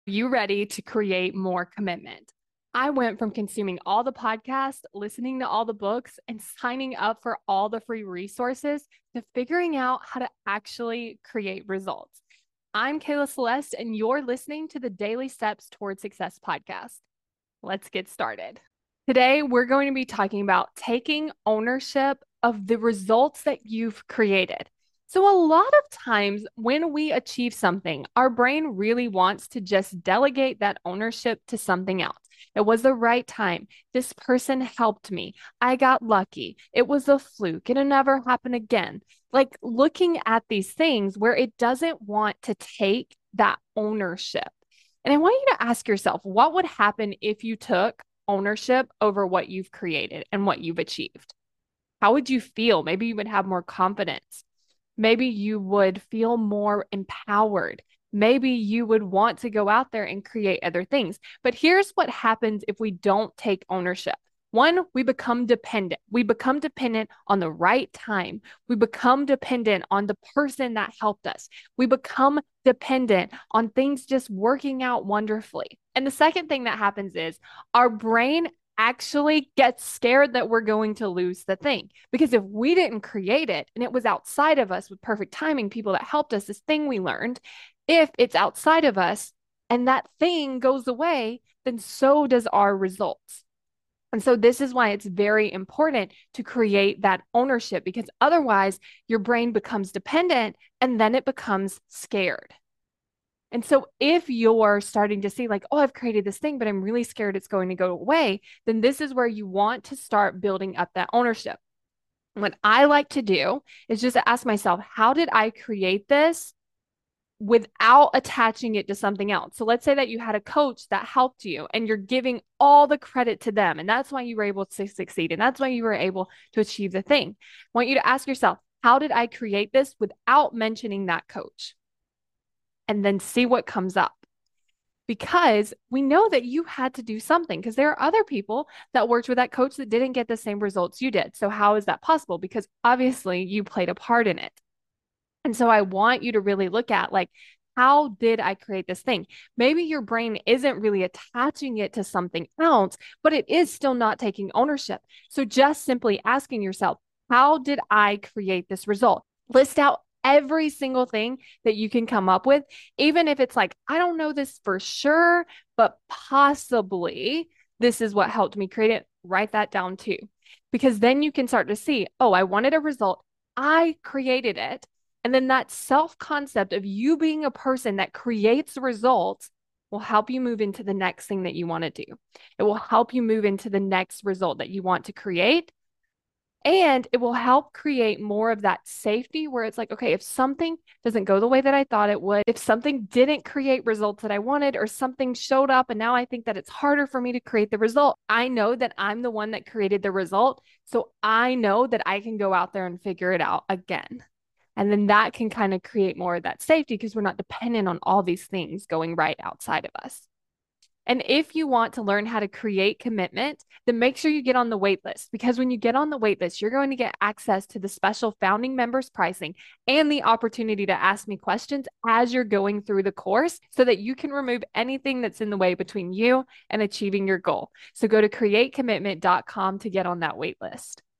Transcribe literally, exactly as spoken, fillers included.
You ready to create more commitment? I went from consuming all the podcasts, listening to all the books, and signing up for all the free resources to figuring out how to actually create results. I'm Kayla Celeste, and you're listening to the Daily Steps Toward Success podcast. Let's get started. Today, we're going to be talking about taking ownership of the results that you've created. So, a lot of times when we achieve something, our brain really wants to just delegate that ownership to something else. It was the right time. This person helped me. I got lucky. It was a fluke. It'll never happen again. Like looking at these things where it doesn't want to take that ownership. And I want you to ask yourself, what would happen if you took ownership over what you've created and what you've achieved? How would you feel? Maybe you would have more confidence. Maybe you would feel more empowered. Maybe you would want to go out there and create other things. But here's what happens if we don't take ownership. One, we become dependent. We become dependent on the right time. We become dependent on the person that helped us. We become dependent on things just working out wonderfully. And the second thing that happens is our brain actually gets scared that we're going to lose the thing. Because if we didn't create it and it was outside of us with perfect timing, people that helped us, this thing we learned, if it's outside of us and that thing goes away, then so does our results. And so this is why it's very important to create that ownership, because otherwise your brain becomes dependent and then it becomes scared. And so if you're starting to see like, oh, I've created this thing, but I'm really scared it's going to go away, then this is where you want to start building up that ownership. What I like to do is just to ask myself, how did I create this without attaching it to something else? So let's say that you had a coach that helped you and you're giving all the credit to them. And that's why you were able to succeed. And that's why you were able to achieve the thing. I want you to ask yourself, how did I create this without mentioning that coach? And then see what comes up. Because we know that you had to do something, because there are other people that worked with that coach that didn't get the same results you did. So how is that possible? Because obviously you played a part in it. And so I want you to really look at like, how did I create this thing? Maybe your brain isn't really attaching it to something else, but it is still not taking ownership. So just simply asking yourself, how did I create this result? List out every single thing that you can come up with, even if it's like, I don't know this for sure, but possibly this is what helped me create it. Write that down too, because then you can start to see, oh, I wanted a result. I created it. And then that self-concept of you being a person that creates results will help you move into the next thing that you want to do. It will help you move into the next result that you want to create. And it will help create more of that safety where it's like, okay, if something doesn't go the way that I thought it would, if something didn't create results that I wanted, or something showed up and now I think that it's harder for me to create the result, I know that I'm the one that created the result. So I know that I can go out there and figure it out again. And then that can kind of create more of that safety because we're not dependent on all these things going right outside of us. And if you want to learn how to create commitment, then make sure you get on the wait list, because when you get on the wait list, you're going to get access to the special founding members pricing and the opportunity to ask me questions as you're going through the course so that you can remove anything that's in the way between you and achieving your goal. So go to create commitment dot com to get on that wait list.